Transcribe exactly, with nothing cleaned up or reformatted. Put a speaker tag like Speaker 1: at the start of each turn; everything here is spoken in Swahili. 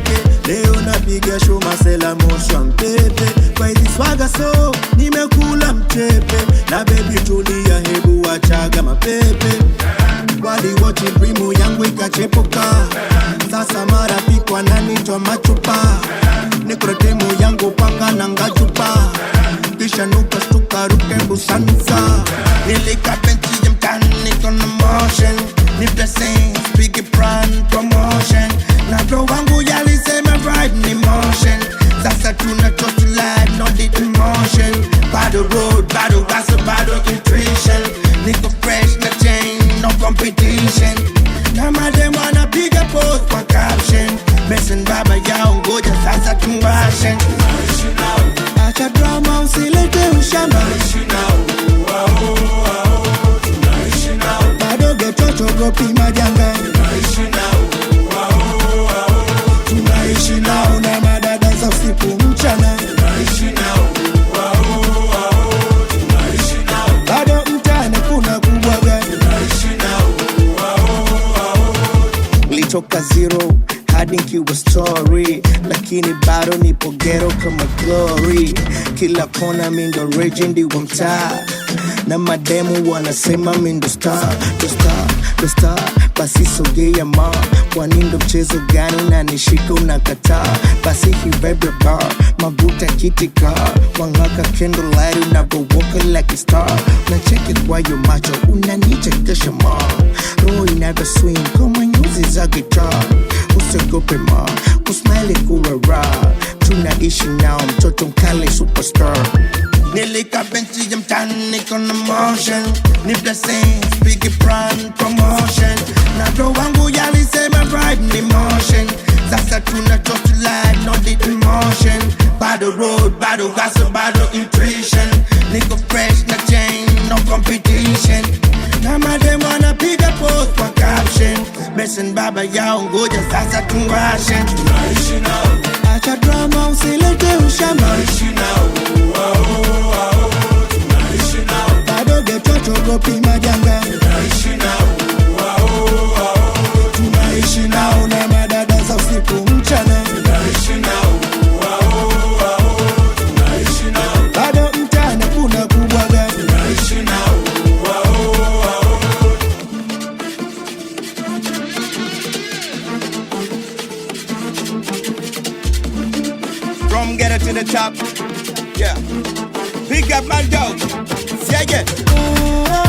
Speaker 1: keke. Leo napiga show masela moshwa mpepe. Kwa hizi swaga so nimekula mchepe. Na baby tulia hebu wachaga mapepe. Wali wochi brimu yangu ikachepuka. Sasa marafiki wananitwa machupa. Nikrotemu yangu panga na ngachupa. Kisha nuka stuka ruke busansa. Nilika benchi ya mtani kona motion. Ni blessing, speak it brand promotion. Na bro wangu yalisema ride ni motion. Sasa tuna total life, not the emotion. Bado road, bado gossip, bado nutrition. Niko fresh na chain, no competition. Na madem wanapiga post kwa caption. Messing baba yao ngoja sasa tuwashen. Acha drama usilete ushamba. Bado geto gopi majanga. Tunaishi nao na madada za usiku mchana. Bado mtane kuna kubwaga. Litoka zero hadi nkiwa story. Lakini bado nipo ghetto kama glory. Kila kona mindo legend wa mtaa. Na mademu wanasema mindo star. The star, the star. Basi sogea ma. Kwani ndo mchezo gani unanishika unakataa. Basi hibebe bar. Mabuta kitika. Wangaka candlelight unavowoka like a star. Unacheke kwa yo macho unanichekesha ma. Roho inavyo swing kama nyuzi za guitar. Usiogope ma, kusmile kuwa raw. Tunaishi nao mtoto mkale superstar. Nilika benchi ya mtani kona motion. Ni blessing, speak it brand promotion. Na bro wangu yalisema ride ni motion. Sasa tuna total life, not the emotion. Bado road, bado gossip, bado nutrition. Niko fresh na chain, no competition. Na madem wanapiga post kwa caption. Messing baba yao ngoja sasa tuwashen. Acha drama usilete ushamba. Bado geto gopi majanga. Tunaishi nao na madada za usiku mchana. Bado mtane kuna kubwaga. From ghetto to the top, yeah. Pick up my dog, say it.